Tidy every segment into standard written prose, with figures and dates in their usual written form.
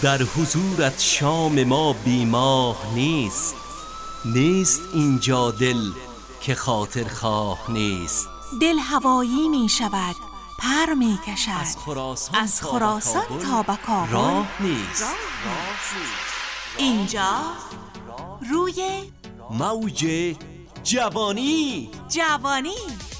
در حضورت شام ما بیماه نیست. نیست اینجا دل که خاطر خواه نیست. دل هوایی می شود، پر می کشد، از خراسان تا به کابل راه نیست. اینجا روی موج جوانی. جوانی.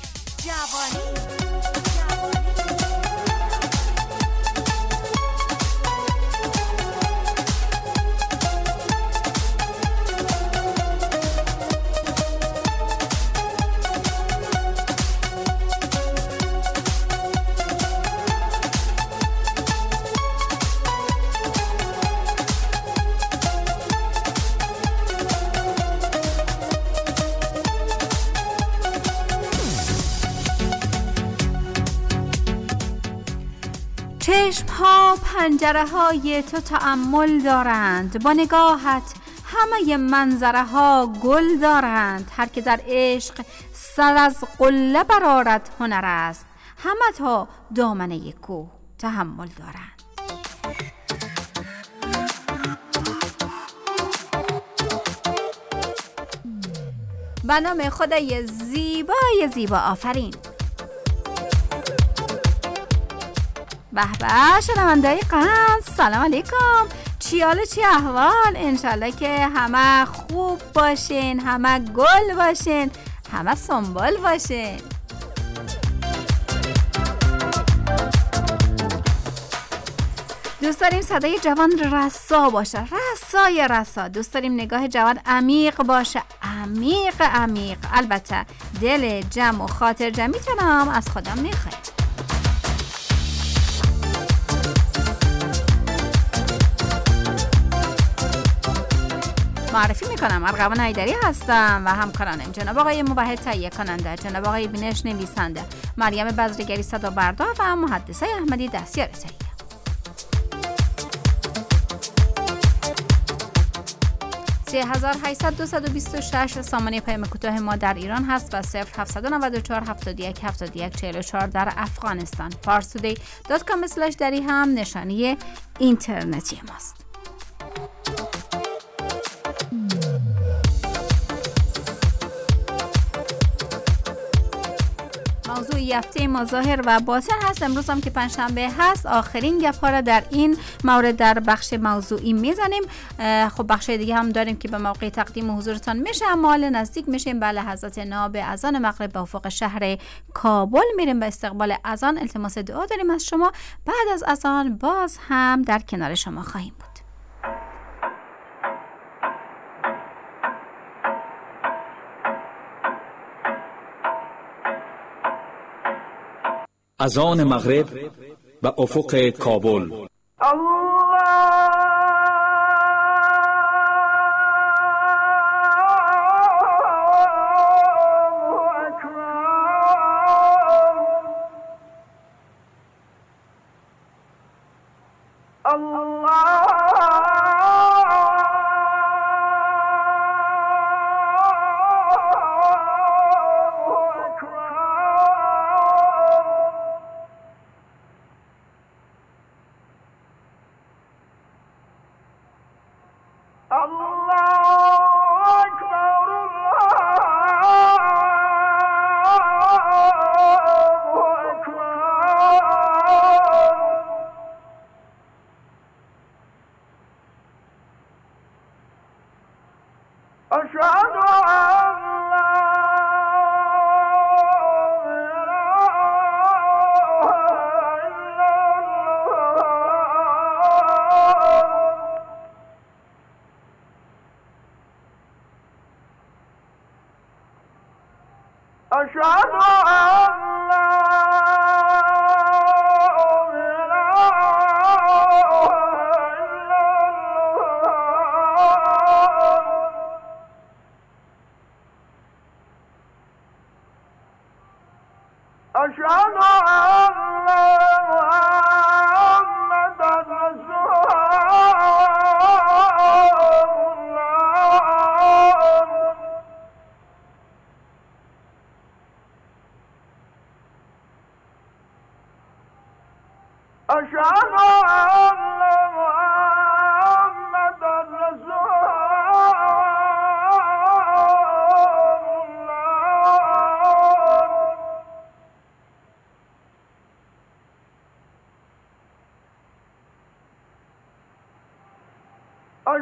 چشم ها پنجره های تو تأمل دارند، با نگاهت همه منظره ها گل دارند. هر که در عشق سر از قله برآرد هنر است، همه تا دامنه کوه تحمل دارند. به نام خدای زیبای زیبا آفرین. به به شنونده‌ی قند، سلام علیکم. چی حال، چی احوال؟ انشالله که همه خوب باشین، همه گل باشین، همه سنبال باشین. دوست داریم صدای جوان رسا باشه، رسای رسا. دوست داریم نگاه جوان عمیق باشه، عمیق عمیق. البته دل جمع و خاطر جمعیتونم از خودم میخوایم. معرفی میکنم، ارغوان حیدری هستم و همکارانم جناب آقای موحد تهیه کننده، جناب آقای بینش نویسنده، مریم بزرگری صدا بردار و محدثه احمدی دستیار تهیه. (3826) سامانه پیام کوتاه ما در ایران هست و 0794 71 71 44 در افغانستان. parstoday.com/dari هم نشانی اینترنتی ماست. موضوع هفته ما ظاهر و باطن هست. امروز هم که پنجشنبه هست آخرین گپ‌ها را در این مورد در بخش موضوعی میزنیم. خب بخش دیگه هم داریم که به موقع تقدیم حضورتان میشه، اما حالا نزدیک میشیم به لحظات ناب اذان مغرب به افق شهر کابل میریم به استقبال اذان. التماس دعا داریم از شما. بعد از اذان باز هم در کنار شما خواهیم بود. اذان مغرب به افق کابل. أشهد أن لا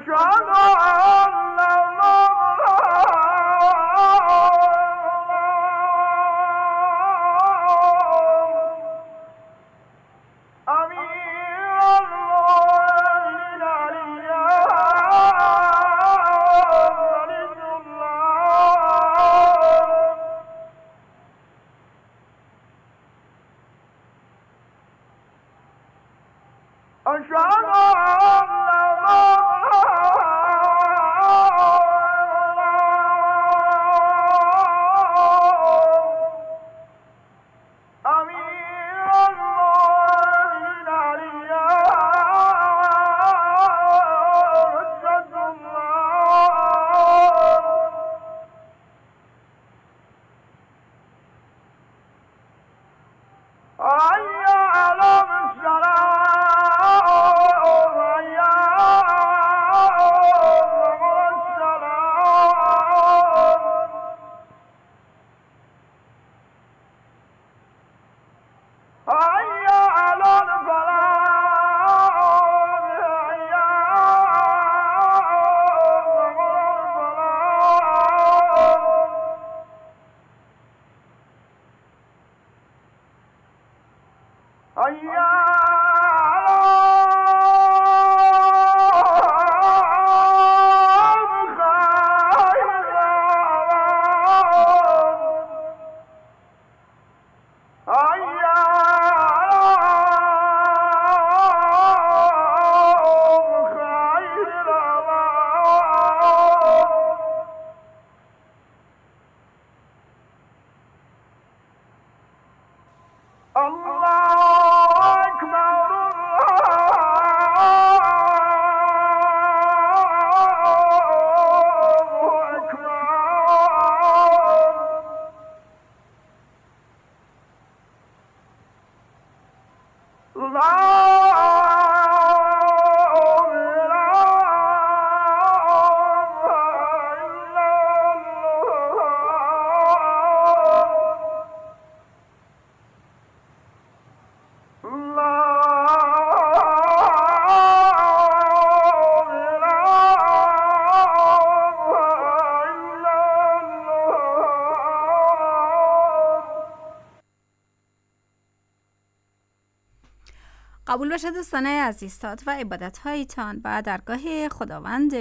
قبول باشد دوستان عزیزات و عبادت هایتان و درگاه خداوند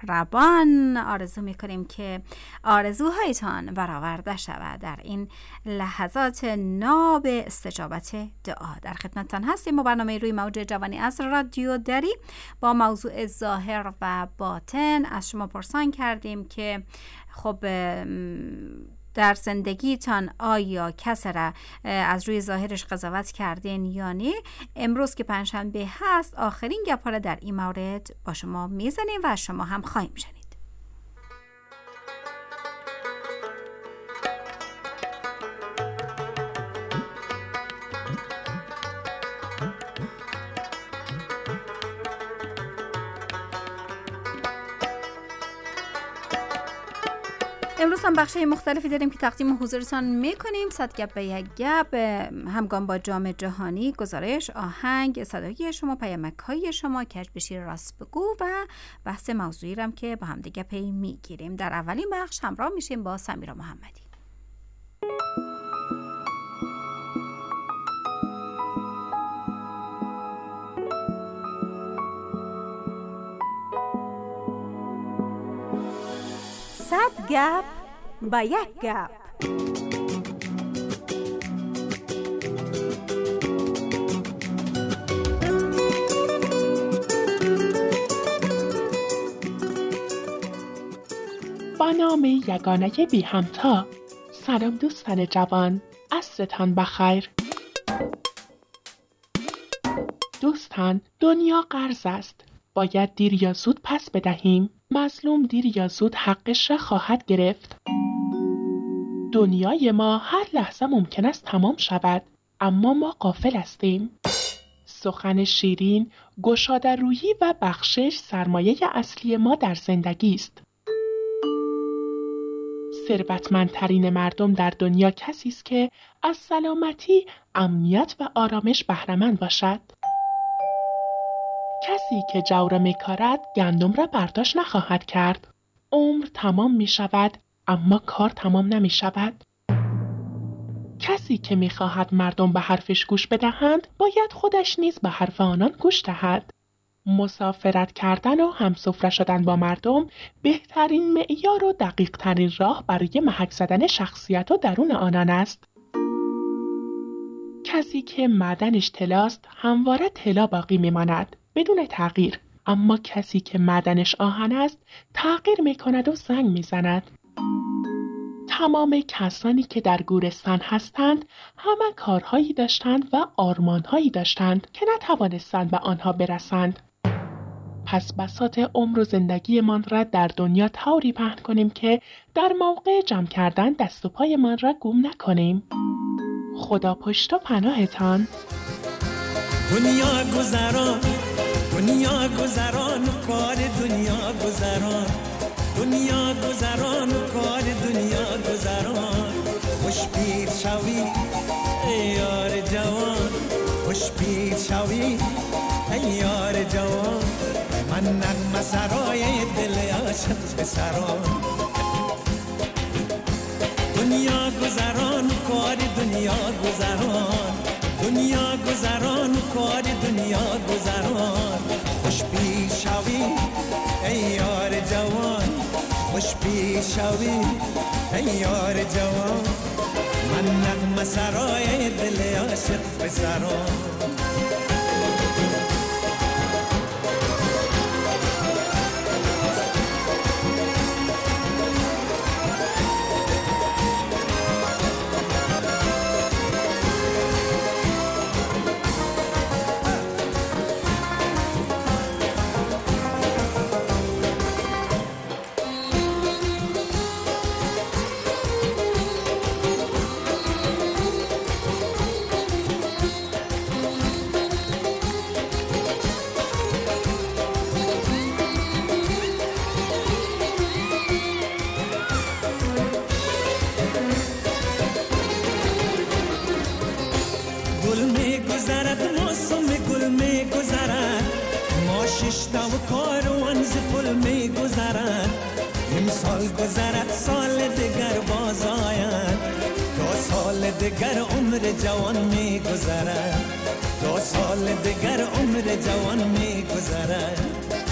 مهربان. آرزو میکنیم که آرزوهایتان برآورده شود. در این لحظات ناب استجابت دعا در خدمتتان هستیم و برنامه روی موج جوانی از رادیو دری با موضوع ظاهر و باطن از شما پرسان کردیم که خب در زندگیتان آیا کسی را از روی ظاهرش قضاوت کردین یا نه؟ امروز که پنجشنبه هست آخرین گپ‌ها را در این مورد با شما میزنیم و شما هم خواهیم شنید. امروز هم بخشای مختلفی داریم که تقدیم حضورتان میکنیم. 100 گپ به یک گپ، همگام با جام جهانی، گزارش، آهنگ، صدایی شما، پیامک های شما، کج بشیر راست بگو و بحث موضوعی رم که با هم دیگه پی میگیریم. در اولین بخش همراه میشیم با سمیرا محمدی. صد گپ با یک گپ. با نام یگانه بی همتا. سلام دوستان جوان، عصرتان بخیر. دوستان، دنیا قرض است، باید دیر یا زود پس بدهیم. مظلوم دیر یا زود حقش را خواهد گرفت. دنیای ما هر لحظه ممکن است تمام شود، اما ما غافل هستیم. سخن شیرین، گشاده رویی و بخشش سرمایه اصلی ما در زندگی است. ثروتمندترین مردم در دنیا کسی است که از سلامتی، امنیت و آرامش بهره‌مند باشد. کسی که جو را میکارد گندم را برداشت نخواهد کرد. عمر تمام می شود اما کار تمام نمی شود. کسی که می خواهد مردم به حرفش گوش بدهند باید خودش نیز به حرف آنان گوش دهد. مسافرت کردن و همسفره شدن با مردم بهترین معیار و دقیق ترین راه برای محک زدن شخصیت و درون آنان است. کسی که معدنش طلاست همواره طلا باقی میماند بدون تغییر، اما کسی که معدنش آهن است تغییر میکند و زنگ میزند. تمام کسانی که در گورستان هستند همه کارهایی داشتند و آرمانهایی داشتند که نتوانستند به آنها برسند. پس بساط عمر و زندگیمان را در دنیا طوری پهن کنیم که در موقع جمع کردن دست و پایمان را گم نکنیم. خدا پشت و پناهتان. دنیا گذران، دنیا گذران، کار دنیا گذران، دنیا گذران، کار دنیا گذران. خوش پیر شوی ای یار جوان، خوش پیر شوی ای یار جوان. من نغمه سرای دل عاشق پسران. دنیا گذران، کار دنیا گذران، دنیا گذران، کار دنیا گذران. خوش پیر شوی ای یار جوان، خوش پیر شوی ای یار جوان. من نغمه سرای دل عاشق پسران. و کاروان ز پل می گذرد. امسال گذرد سال دگر باز آید، تا سال دگر عمر جوان می گذرد، تا سال دگر عمر جوان می گذرد.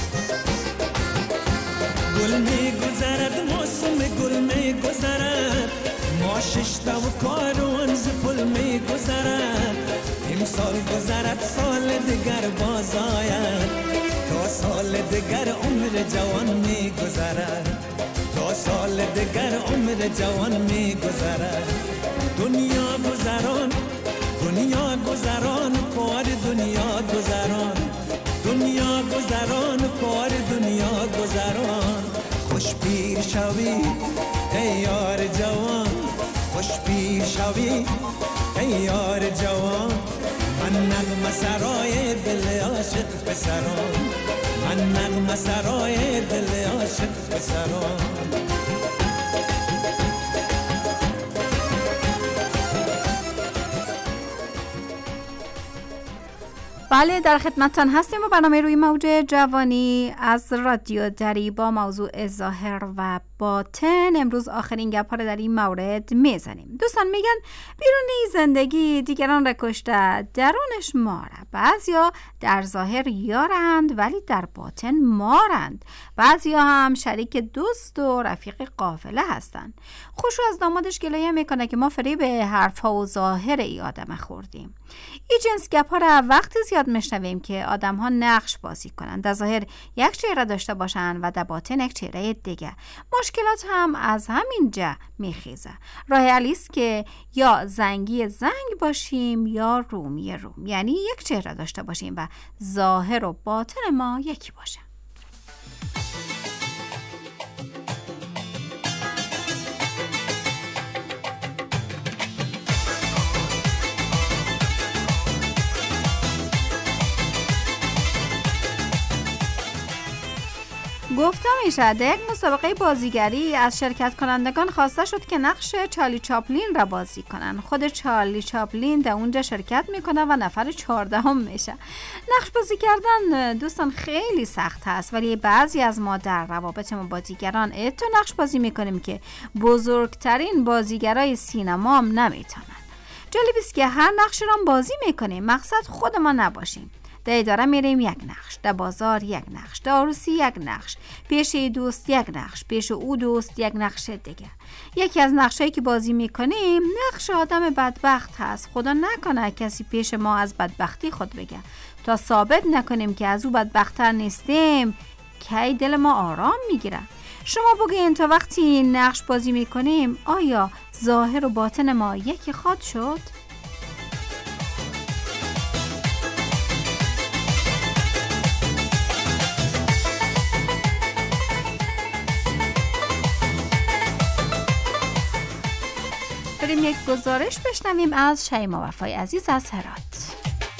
گل می گذرد موسم گل می گذرد، ما ششتا و کاروان ز پل می گذرد. امسال گذرد سال دگر باز آید، تا سال دگر عمر جوان می گذرد، تا سال دگر عمر جوان می گذرد. دنیا گذران، دنیا گذران، کار دنیا گذران، دنیا گذران، کار دنیا گذران. خوش پیر شوی ای یار جوان، خوش پیر شوی ای یار جوان. من نغمه سرای دل عاشق پسران، من نغمه سرای دل عاشق پسران. بله، در خدمتتان هستیم و برنامه روی موج جوانی از رادیو دری با موضوع ظاهر و باطن. امروز آخرین گپ ها رو در این مورد میزنیم. دوستان میگن بیرونی زندگی دیگران را کشته، درونش ماره. بعضیا در ظاهر یارند ولی در باطن مارند. بعضیا هم شریک دوست و رفیق قافله هستند. خوشو از دامادش گلایه میکنه که ما فریب حرفها و ظاهر ای آدم خوردیم. این جنس گپ ها را وقتی زیاد میشنویم که آدم ها نقش بازی کنند، در ظاهر یک چهره داشته باشند و در باطن یک چهره دیگه. مشکلات هم از همین جا میخیزه. راه حلی است که یا زنگی زنگ باشیم یا رومی روم، یعنی یک چهره داشته باشیم و ظاهر و باطن ما یکی باشه. گفته میشه در یک مسابقه بازیگری از شرکت کنندگان خواسته شد که نقش چارلی چاپلین را بازی کنن. خود چارلی چاپلین در اونجا شرکت میکنه و نفر 14 میشه. نقش بازی کردن دوستان خیلی سخت هست، ولی بعضی از ما در روابط ما با دیگران تو نقش بازی میکنیم که بزرگترین بازیگرای سینما هم نمیتونن. جالب است که هر نقش را بازی میکنیم، مقصد خود ما نباشیم. در اداره میریم یک نقش، در بازار یک نقش، در عروسی یک نقش، پیش دوست یک نقش، پیش او دوست یک نقش دیگه. یکی از نقشایی که بازی میکنیم نقش آدم بدبخت هست. خدا نکنه کسی پیش ما از بدبختی خود بگه. تا ثابت نکنیم که از او بدبخت‌تر نیستیم کی دل ما آرام میگیره. شما بگین تا وقتی نقش بازی میکنیم آیا ظاهر و باطن ما یکی خواهد شد؟ بریم یک گزارش بشنویم از شیما وفای عزیز از هرات.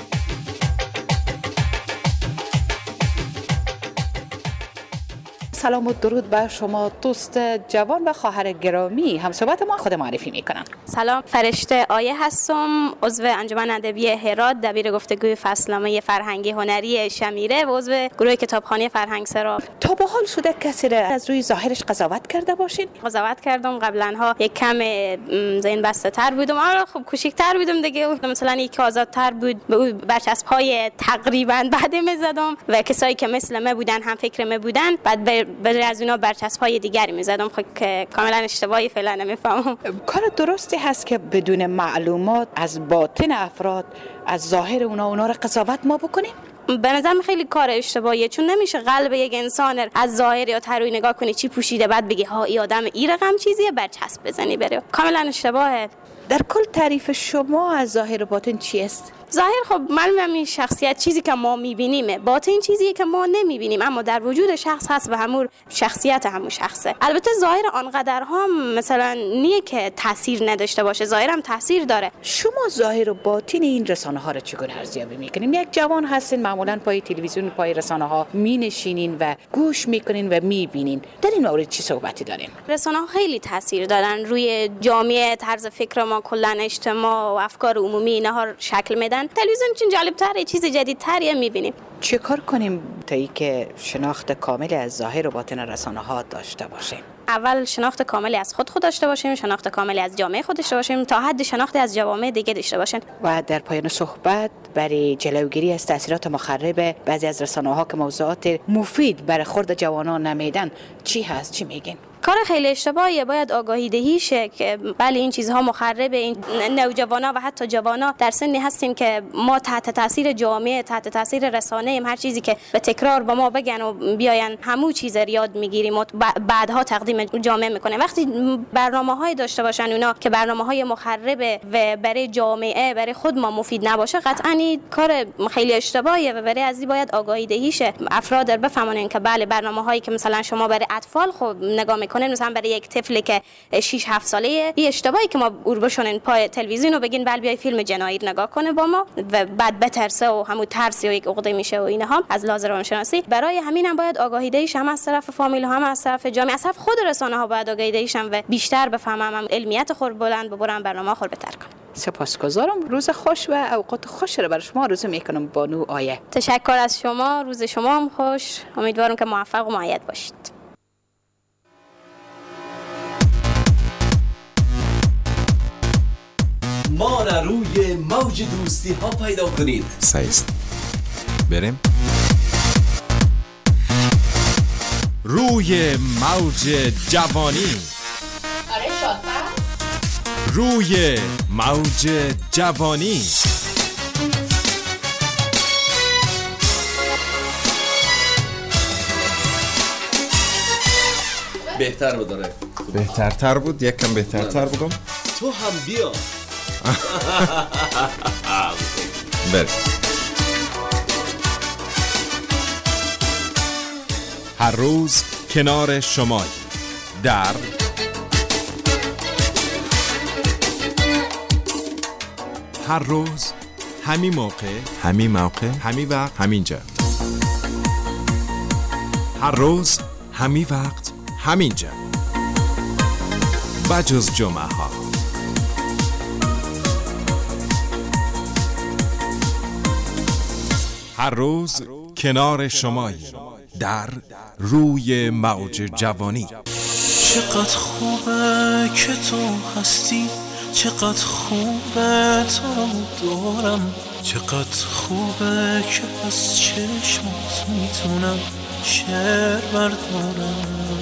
سلام و درود بر شما دوست جوان و خواهر گرامی. همصحبت ما خود معرفی میکنم. سلام، فرشته آیه هستم، عضو انجمن ادبی هرات، دبیر گفتگوی فصلنامه فرهنگی هنری شمیره و عضو گروه کتابخانه فرهنگ سرا. تا به حال شده کسی را از روی ظاهرش قضاوت کرده باشین؟ قضاوت کردم قبلا ها، یک کم ذهن بسته تر بودم، خب کوچیک‌تر بودم دیگه، مثلا یک آزادتر بود، به او برچسب‌های تقریبا بعد می‌زدم و کسایی که مثل من بودن، هم فکر من بودن، بعد به از اونا برچسب‌های دیگری می‌زدم. خب که کاملا اشتباهی فعلا نمی‌فهمم. کار درستی هست که بدون معلومات از باطن افراد، از ظاهر اونا را قضاوت ما بکنیم؟ به نظرم خیلی کار اشتباهیه، چون نمیشه قلب یک انسان از ظاهر یا طروی نگاه کنی چی پوشیده بعد بگی ها این آدم این رقم چیزیه برچسب بزنی بره. کاملا اشتباهه. در کل تعریف شما از ظاهر و باطن چی است؟ ظاهر خب معلومه این شخصیت چیزی که ما میبینیمه، باطن چیزیه که ما نمیبینیم اما در وجود شخص هست و همون شخصیت همون شخصه. البته ظاهر آنقدر هم مثلا نیه که تاثیر نداشته باشه، ظاهر هم تاثیر داره. شما ظاهر و باطن این رسانه ها رو چگونه ارزیابی میکنین؟ یک جوان هستین، معمولا پای تلویزیون، پای رسانه ها مینشینین و گوش میکنین و میبینین، در این مورد چی صحبتی دارین؟ رسانه ها خیلی تاثیر دارن روی جامعه، طرز فکر ما، کلا اجتماع و افکار عمومی اینها شکل میدن. تلویزیون چون جالب‌تره، چیز جدیدتری می‌بینیم. چه کار کنیم تا اینکه شناخت کامل از ظاهر و باطن رسانه ها داشته باشیم؟ اول شناخت کاملی از خود داشته باشیم، شناخت کاملی از جامعه خود داشته باشیم، تا حد شناخت از جوامع دیگه داشته باشیم. و در پایان صحبت برای جلوگیری از تاثیرات مخرب بعضی از رسانه ها که موضوعات مفید برای خرد جوانان نمیدن چی هست؟ چی میگین؟ کار خیلی اشتباهیه. باید آگاهی دهی شه که بله این چیزها مخرب. این نوجوانا و حتی جوانا در سنی هستیم که ما تحت تاثیر جامعه، تحت تاثیر رسانه ایم. هر چیزی که به تکرار با ما بگن و بیاین همون چیز رو یاد میگیریم و بعدها تقدیم جامعه میکنه. وقتی برنامه‌های داشته باشن اونا که برنامه‌های مخرب و برای جامعه، برای خود ما مفید نباشه، قطعاً این کار خیلی اشتباهیه و برای از این باید آگاهی دهی شه. افراد بفهمن که بله برنامه‌هایی که مثلا شما برای اطفال خب نگاه کنه، مثلا برای یک طفلی که 6-7 ساله، این اشتباهی که ما بشونن پای تلویزیون و بگین بل بیای فیلم جنایی نگاه کنه با ما و بعد بترسه و همون ترس و یک عقده میشه و اینها از لحاظ روانشناسی. برای همین هم باید آگاهی دهی هم از طرف فامیل و هم از طرف جامعه، از طرف خود رسانه ها باید آگاهی دهی و بیشتر بفهمم علمیت خود بلند ببرن، برنامه خود بهتر کنم. سپاسگزارم. روز خوش و اوقات خوش رو برای شما آرزو میکنم بانو آیه. تشکر از شما. روز شما هم خوش. امیدوارم که موفق و مؤید باشید. ما را روی موج دوستی ها پیدا کنید. سایست بریم روی موج جوانی. آره شاطر. روی موج جوانی. بهتر بداره. بهترتر بود، یک کم بهترتر بگم. تو هم بیا. بریم. هر روز کنار شما در هر روز همین موقع، همین وقت، همین جا. هر روز همین وقت همینجا بجز جمعه ها. هر روز کنار شمایی در روی موج جوانی. چقدر خوبه که تو هستی، چقدر خوبه تو رو دارم، چقدر خوبه که از چشمات میتونم شعر بردارم.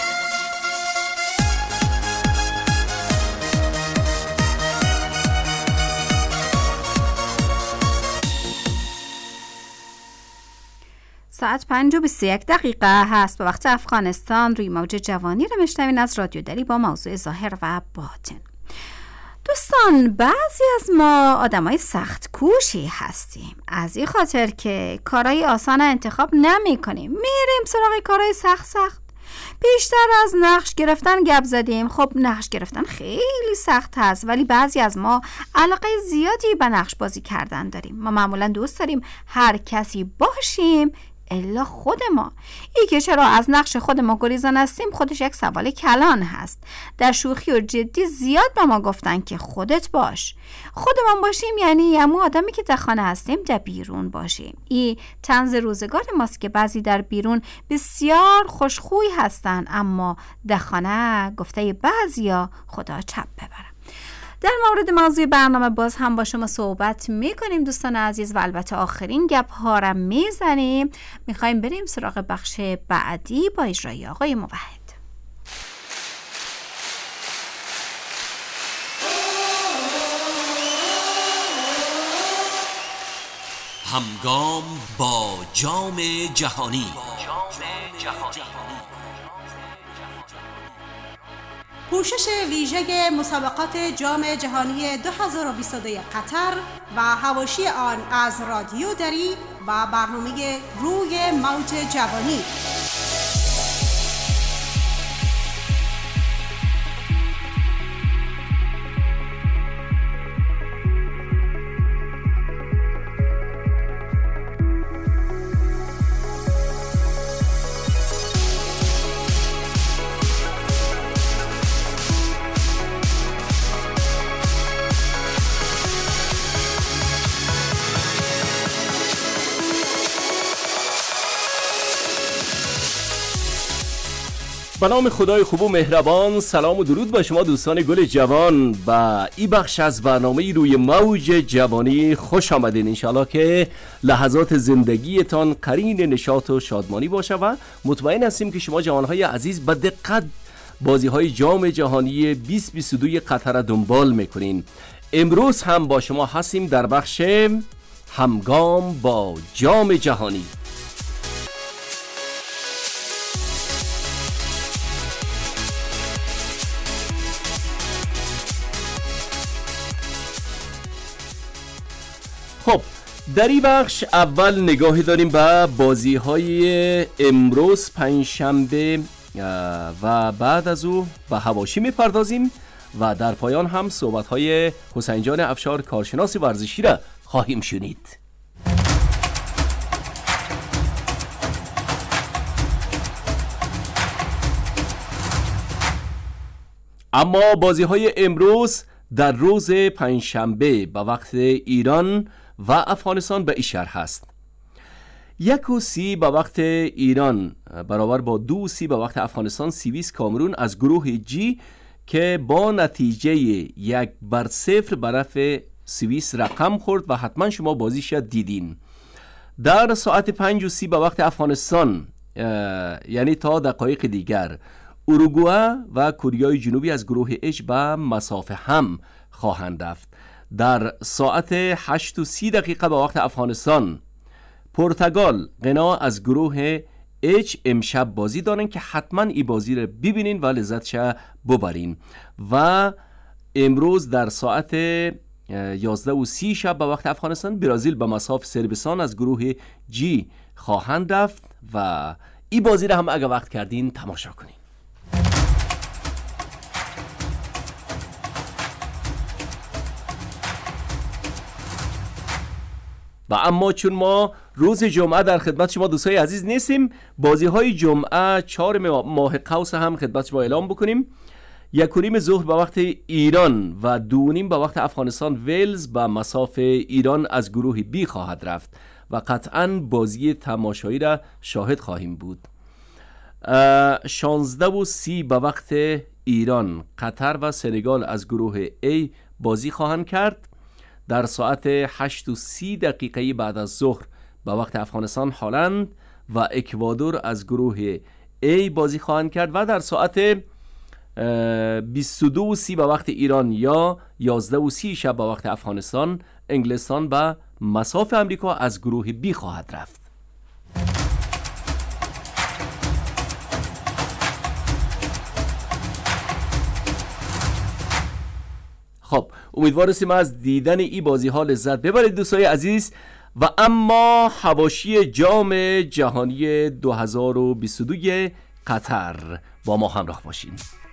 ساعت 5:21 هست به وقت افغانستان. روی موج جوانی رو میشنوین از رادیو دری با موضوع ظاهر و باطن. دوستان، بعضی از ما آدمای سخت کوشی هستیم، از این خاطر که کارهای آسان انتخاب نمی کنیم، میریم سراغ کارهای سخت. بیشتر از نقش گرفتن گپ زدیم. خب نقش گرفتن خیلی سخت هست، ولی بعضی از ما علاقه زیادی به نقش بازی کردن داریم. ما معمولا دوست داریم هر کسی باشیم الا خود ما. ای که چرا از نقش خود ما گریزان هستیم خودش یک سوال کلان هست. در شوخی و جدی زیاد به ما گفتن که خودت باش. خودمان باشیم یعنی همون آدمی که در خانه هستیم در بیرون باشیم. این طنز روزگار ماست که بعضی در بیرون بسیار خوشخوی هستن، اما در خانه گفته بعضیا خدا چپ ببرن. در مورد موضوع برنامه باز هم با شما صحبت میکنیم دوستان عزیز و البته آخرین گپ ها را میزنیم. میخوایم بریم سراغ بخش بعدی با اجرای آقای موحد. همگام با جام جهانی. پوشش ویژه مسابقات جام جهانی 2022 قطر و حواشی آن از رادیو دری و برنامه روی موج جوانی. به نام خدای خوب و مهربان، سلام و درود با شما دوستان گل جوان. و این بخش از برنامه روی موج جوانی خوش آمدین. انشالله که لحظات زندگیتان قرین نشاط و شادمانی باشه و مطمئن هستیم که شما جوانهای عزیز به دقت بازی های جام جهانی 2022 قطر را دنبال میکنین. امروز هم با شما هستیم در بخش همگام با جام جهانی. خب در این بخش اول نگاهی داریم به بازی های امروز پنجشنبه و بعد از او به حواشی میپردازیم و در پایان هم صحبت های حسین جان افشار کارشناس ورزشی را خواهیم شنید. اما بازی های امروز در روز پنجشنبه به وقت ایران و افغانستان به این شرح هست: 1:30 به وقت ایران برابر با 2:30 به وقت افغانستان سوئیس کامرون از گروه جی که با نتیجه 1-0 به نفع سوئیس رقم خورد و حتما شما بازیش دیدین. در ساعت 5:30 به وقت افغانستان یعنی تا دقایق دیگر اوروگوئه و کره جنوبی از گروه اچ به مسافه هم خواهند رفت. در ساعت 8:30 به وقت افغانستان پرتغال غنا از گروه اچ امشب بازی دارن که حتما این بازی رو ببینین و لذتش ببرین. و امروز در ساعت 11:30 شب به وقت افغانستان برزیل به مساف سربستان از گروه جی خواهند رفت و این بازی رو هم اگه وقت کردین تماشا کنین. و اما چون ما روز جمعه در خدمت شما دوستای عزیز نیستیم، بازی‌های جمعه 4 ماه قوس هم خدمت شما اعلام بکنیم. 1:30 ظهر به وقت ایران و 2:30 به وقت افغانستان ولز به مصاف ایران از گروه بی خواهد رفت و قطعاً بازی تماشایی را شاهد خواهیم بود. 16:30 به وقت ایران قطر و سنگال از گروه A بازی خواهند کرد. در ساعت 8:30 بعد از ظهر به وقت افغانستان هلند و اکوادور از گروه A بازی خواهند کرد و در ساعت 22:30 به وقت ایران یا 11:30 شب به وقت افغانستان انگلستان به مصاف امریکا از گروه B خواهد رفت. خب امیدوار هستیم از دیدن این بازی ها لذت ببرید دوستای عزیز. و اما حواشی جام جهانی 2022 قطر، با ما همراه باشین.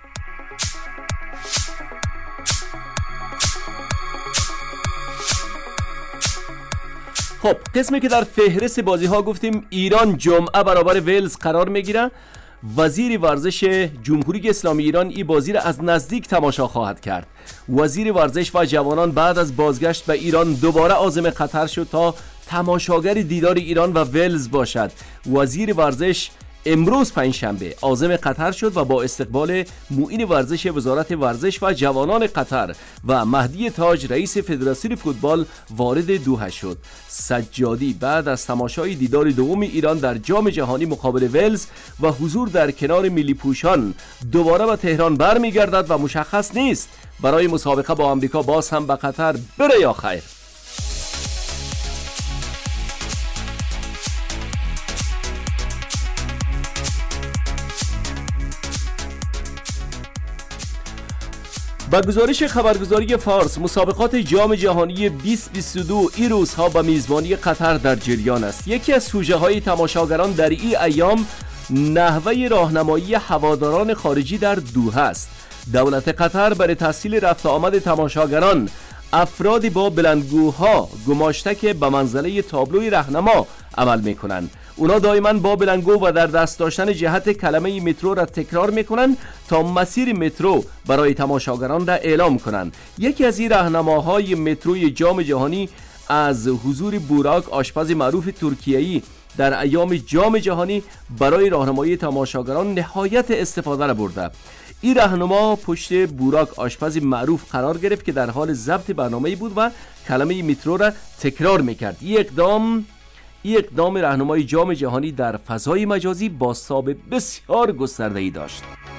خب قسمی که در فهرست بازی ها گفتیم ایران جمعه برابر ولز قرار میگیره. وزیر ورزش جمهوری اسلامی ایران این بازی را از نزدیک تماشا خواهد کرد. وزیر ورزش و جوانان بعد از بازگشت به ایران دوباره عازم قطر شد تا تماشاگر دیدار ایران و ولز باشد. وزیر ورزش امروز پنجشنبه عازم قطر شد و با استقبال معین ورزش وزارت ورزش و جوانان قطر و مهدی تاج رئیس فدراسیون فوتبال وارد دوحه شد. سجادی بعد از تماشای دیدار دوم ایران در جام جهانی مقابل ولز و حضور در کنار ملی پوشان دوباره به تهران برمیگردد و مشخص نیست برای مسابقه با آمریکا باز هم به قطر بره یا خیر. با گزارش خبرگزاری فارس، مسابقات جام جهانی 2022 این روزها با میزبانی قطر در جریان است. یکی از سوژه های تماشاگران در این ایام نحوه راهنمایی هواداران خارجی در دوحه است. دولت قطر برای تسهیل رفت آمد تماشاگران افرادی با بلندگوها گماشته که به منزله تابلوی راهنما عمل میکنند. اونا دائما با بلندگو و در دست داشتن جهت کلمه مترو را تکرار میکنن تا مسیر مترو برای تماشاگران را اعلام کنند. یکی از این راهنماهای متروی جام جهانی از حضور بوراک، آشپز معروف ترکیه‌ای در ایام جام جهانی برای راهنمایی تماشاگران نهایت استفاده را برده. این راهنما پشت بوراک آشپز معروف قرار گرفت که در حال ضبط برنامه‌ای بود و کلمه مترو را تکرار میکرد. این اقدام راهنمای جام جهانی در فضای مجازی بازتاب بسیار گسترده‌ای داشت.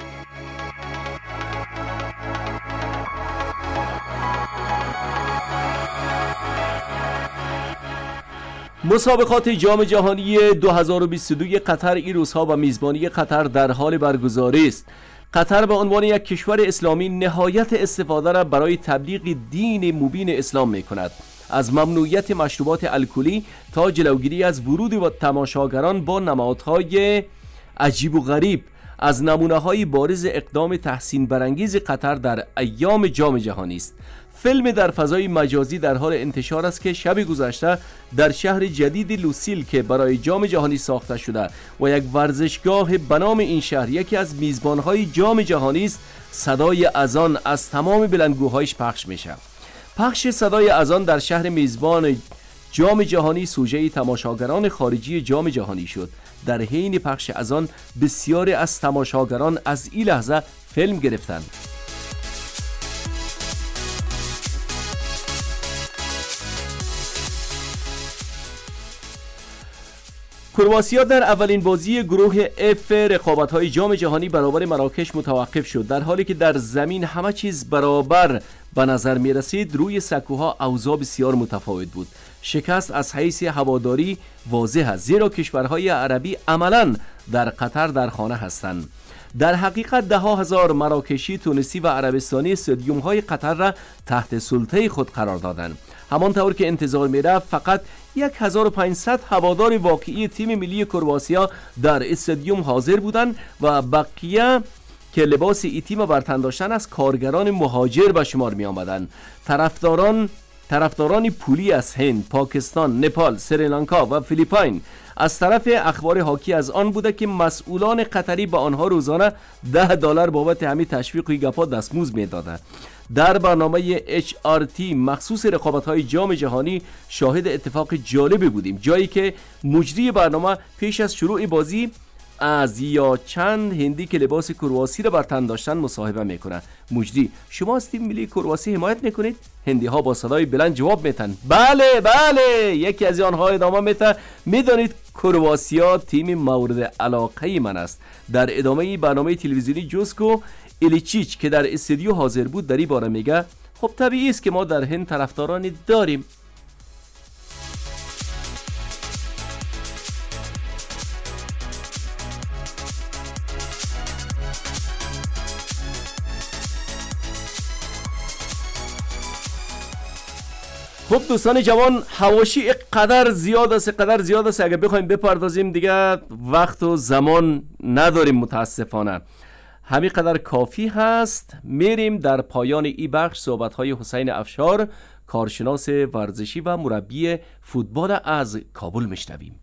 مسابقات جام جهانی 2022 قطر این روزها با میزبانی قطر در حال برگزاری است. قطر به عنوان یک کشور اسلامی نهایت استفاده را برای تبلیغ دین مبین اسلام می‌کند. از ممنوعیت مشروبات الکلی تا جلوگیری از ورود و تماشاگران با نمادهای عجیب و غریب از نمونه‌های بارز اقدام تحسین برانگیز قطر در ایام جام جهانی است. فیلم در فضای مجازی در حال انتشار است که شب گذشته در شهر جدید لوسیل که برای جام جهانی ساخته شده و یک ورزشگاه به نام این شهر یکی از میزبان‌های جام جهانی است، صدای اذان از تمام بلندگوهایش پخش میشه. پخش صدای اذان در شهر میزبان جام جهانی سوژه تماشاگران خارجی جام جهانی شد. در حین پخش اذان بسیاری از تماشاگران از این لحظه فیلم گرفتند. کرواتیا در اولین بازی گروه F رقابت‌های جام جهانی برابر مراکش متوقف شد. در حالی که در زمین همه چیز برابر به نظر می رسید، روی سکوها اوضاع بسیار متفاوت بود. شکست از حیث هواداری واضح است، زیرا کشورهای عربی عملاً در قطر در خانه هستند. در حقیقت ده ها هزار مراکشی، تونسی و عربستانی استادیوم‌های قطر را تحت سلطه خود قرار دادند. همانطور که انتظار می‌رفت، فقط 1500 هوادار واقعی تیم ملی کرواتیا در استادیوم حاضر بودند و بقیه که لباس ای تیم بر تن داشتن از کارگران مهاجر به شمار می آمدند. طرفداران طرفداران پولی از هند، پاکستان، نپال، سریلانکا و فیلیپین از طرف اخبار حاکی از آن بوده که مسئولان قطری به آنها روزانه $10 بابت همین تشویق و گپا دستمزد میدادند. در برنامه HRT مخصوص رقابت‌های جام جهانی شاهد اتفاق جالبی بودیم، جایی که مجری برنامه پیش از شروع بازی از یا چند هندی که لباس کرواسی را بر تن داشتن مصاحبه میکنن. مجری: شما از تیم ملی کرواسی حمایت میکنید؟ هندی ها با صدای بلند جواب میتن: بله بله. یکی از آنها ادامه میده: میدانید کرواسیا تیم مورد علاقه من است. در ادامه برنامه تلویزیونی جوسکو ایلیچیچ که در استودیو حاضر بود در این باره میگه: خب طبیعی است که ما در هند طرفدارانی داریم. خب دوستان جوان، حواشی قدر زیاد است اگر بخوایم بپردازیم دیگه وقت و زمان نداریم متاسفانه. همین قدر کافی هست. میریم در پایان این بخش صحبت‌های حسین افشار، کارشناس ورزشی و مربی فوتبال از کابل میشنویم.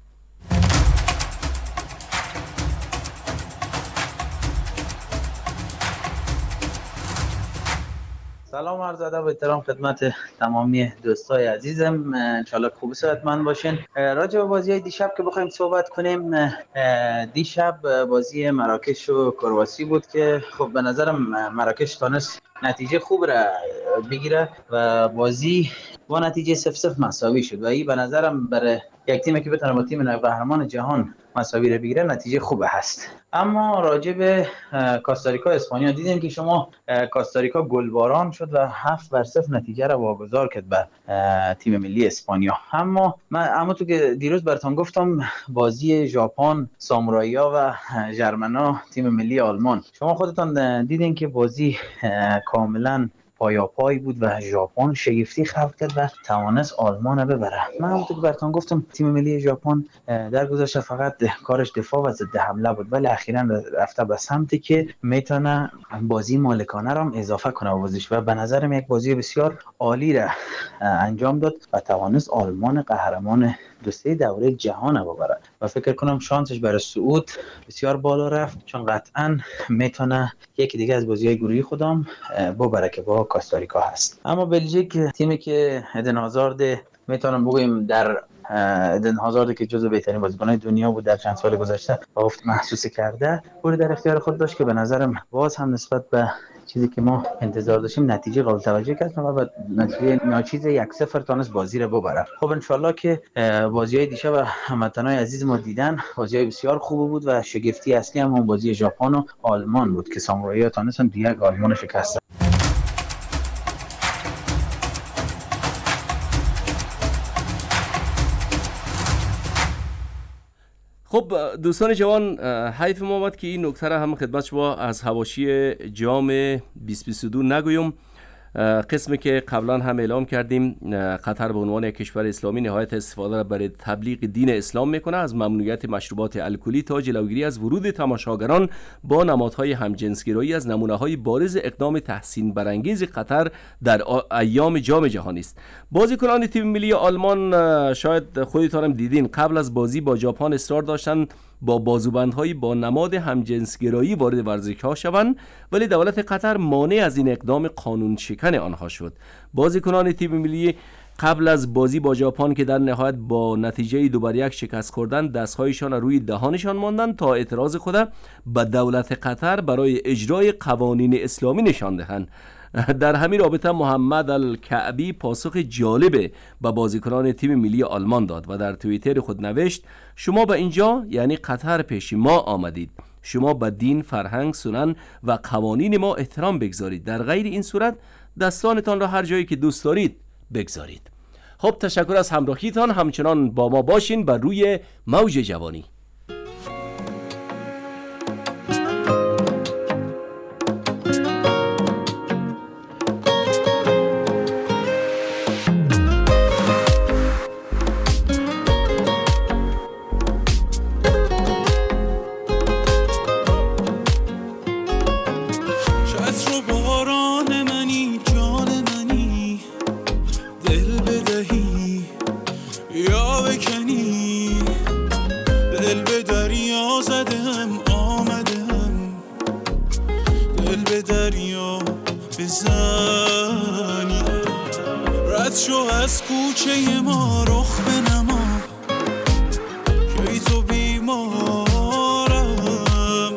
سلام عرض ادب و احترام خدمت تمامی دوستای عزیزم، انشالله خوب صحتمند باشین. راجع به بازی دیشب که بخوایم صحبت کنیم، دیشب بازی مراکش و کرواسی بود که خب به نظرم مراکش تونست نتیجه خوب را بگیره و بازی با نتیجه 0-0 مساوی شد و این به نظرم برای یک تیمی که بتونه با تیم قهرمان جهان مساوی را بگیره نتیجه خوبه هست. اما راجع به کاستاریکا اسپانیا دیدیم که شما کاستاریکا گلباران شد و 7-0 نتیجه را واگذار کرد به تیم ملی اسپانیا. اما تو که دیروز براتون گفتم بازی ژاپن سامورایی‌ها و ژرمنا تیم ملی آلمان، شما خودتون دیدین که بازی کاملا پای بود و ژاپن شگفتی خلق کرد و توانست آلمان رو ببره. من همونطور که براتون گفتم تیم ملی ژاپن در گذشته فقط کارش دفاع و ضد حمله بود، ولی اخیراً رفته به سمتی که میتونه بازی مالکانه رو هم اضافه کنه به بازیش و به نظرم یک بازی بسیار عالی را انجام داد و توانست آلمان قهرمان دوسته دوره جهان رو ببره و فکر کنم شانسش برای صعود بسیار بالا رفت، چون قطعاً میتونه یکی دیگه از بازی‌های گروهی خودم ببره که با کاستاریکا هست. اما بلژیک تیمی که ایدن هازارد میتونم بگویم در ایدن هازارد که جزو بهترین بازیکن‌های دنیا بود در چند سال گذشته بافت محسوس کرده بود در اختیار خود داشت که به نظرم باز هم نسبت به چیزی که ما انتظار داشتیم نتیجه قابل توجه کرد و بعد نتیجه ناچیز 1-0 تونست بازی رو ببره. خب انشالله که بازی‌های دیشب هموطنان عزیز ما دیدن بازی‌های بسیار خوب بود و شگفتی اصلی هم اون بازی ژاپن و آلمان بود که سامورایی‌ها تونستن دیگه آلمان شکست. خب دوستان جوان، حیف ما بود که این نکته را هم خدمت شما از حواشی جام 2022 نگویم. قسمی که قبلا هم اعلام کردیم قطر به عنوان یک کشور اسلامی نهایت استفاده را برای تبلیغ دین اسلام میکنه، از ممنوعیت مشروبات الکلی تا جلوگیری از ورود تماشاگران با نمادهای همجنسگرایی از نمونه‌های بارز اقدام تحسین برانگیز قطر در ایام جام جهانی است. بازیکنان تیم ملی آلمان شاید خودتان هم دیدین قبل از بازی با ژاپن اصرار داشتن با بازوبندهایی با نماد همجنسگرایی وارد ورزشگاه شوند، ولی دولت قطر مانع از این اقدام قانون شکن آنها شد. بازیکنان تیم ملی قبل از بازی با ژاپن که در نهایت با نتیجه 2-1 شکست خوردند، دستهایشان روی دهانشان ماندند تا اعتراض خود به دولت قطر برای اجرای قوانین اسلامی نشان دهند. در همین رابطه محمد الکعبی پاسخ جالب به بازیکنان تیم ملی آلمان داد و در توییتر خود نوشت: شما به اینجا یعنی قطر پیش ما آمدید، شما به دین، فرهنگ، سنن و قوانین ما احترام بگذارید، در غیر این صورت دستانتان را هر جایی که دوست دارید بگذارید. خب تشکر از همراهیتان، همچنان با ما باشین بر روی موج جوانی. دل دل بدهی یا بکنی، دل به دریا زدم آمدم، دل به دریا بزنی. رد شو از کوچه ما رخ بنما که ای تو بیمارم،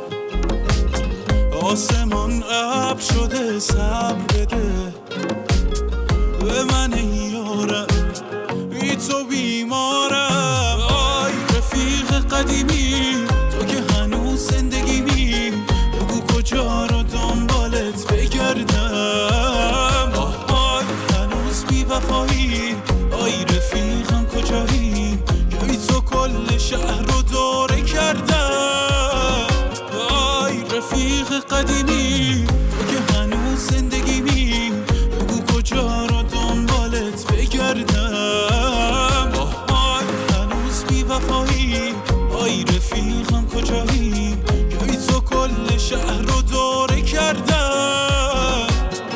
آسمان ابر شده صبر بده به من یارم، ای تو بیمارم. آی رفیق قدیمی تو که هنوز زندگیمی، بگو کجا رو دنبالت بگردم. آی هنوز بی وفایی، آی رفیقم کجایی که ای تو کل شهر رو دوره کردم. آی رفیق قدیمی تو که هنوز زندگیمی، بگو کجا رو دنبالت بگردم. آی هنوز بی وفایی، آی رفیقم کجایی که ای تو کل شهر رو دوره کردم.